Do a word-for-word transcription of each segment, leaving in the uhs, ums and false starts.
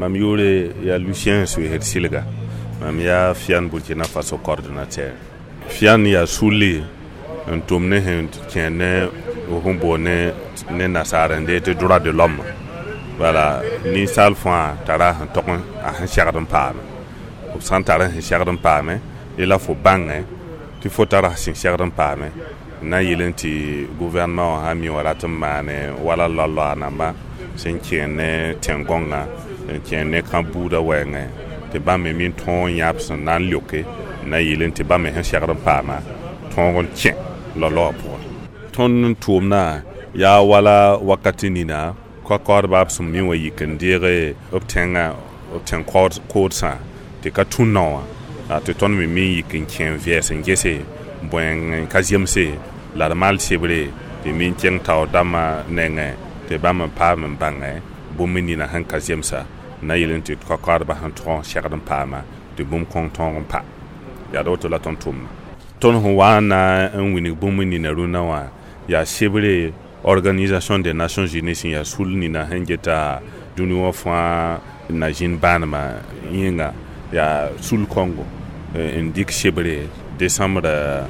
mam yore ya Lucien Suher Silga mam ya Fian Burkina Faso coordinateur Fian ya Souli un tomne hen tienne au hombone ne nasarende de droit de l'homme voilà ni sal fois tara tokon a chardon pam au santara chardon pam et là faut bang tu faut tara chardon pam na yelenti gouvernement ha mi waratum mane wala lalla namba sen tienne tengonga tienne kambuda wenge te ba me min ton yapson nan loke na yelenti ba me chardon pam ton tien lolo pour ton tourna ya wala wakati nina kwa kwa ba sum mi wa yikan dire obtenga obten code code sa te ka tunawa a te ton mi mi yikan kien vies ngese bwen kaziem se la mal sebre te min tieng taw dama nenge te ba ma pa ma bange bomini na han kaziem sa na yelen te kwa kwa ba han tron sherdam pa ma te bom konton pa ya do to la ton tum ton ho wana en wini bomini na runawa ya sebre Organisation des Nations Unies ya sulni na hengeta duniwa fa na jin banma yinga ya sul Congo indik chebre décembre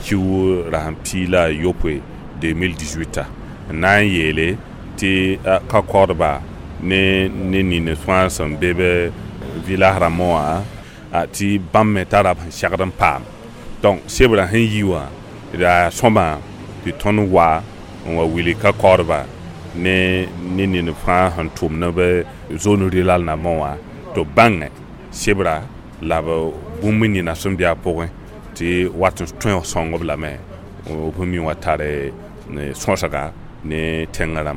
kiu rampila yopwe deux mille dix-huit na yele ti ka korba ne ne ni ne France bebe villa ramoa ati bamme tarab chagran pam donc chebra hen yiwa da soma di tonwa on wa wili ka korba ne ne ne fa han tum na be zone rural na moa to bange chebra la bumini na sombia point ti watu twen songo bla me o bumi watare ne sonsaga ne tengaram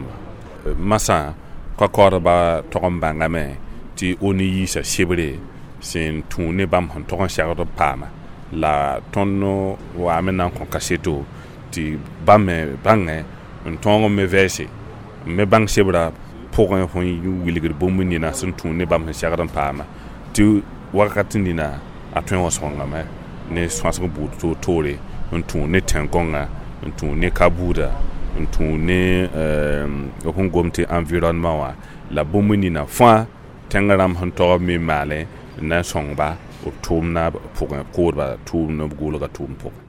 masa ka korba to banga me ti oni yi sa chebre sin tune bam han to shagado pama la tonno wa amena kon kaseto ti bamme bange ntongo me vese me bang sebra pour fon yu wiligir bomuni na sun tune bam shagadan pama ti wakati nina atwen wasonga me ne swaso bu to tore ntune tengonga ntune kabuda ntune euh okongomte environnement wa la bomuni na fa tengaram han to me male na songba o tumna pour un courba tumna gulaga tum pour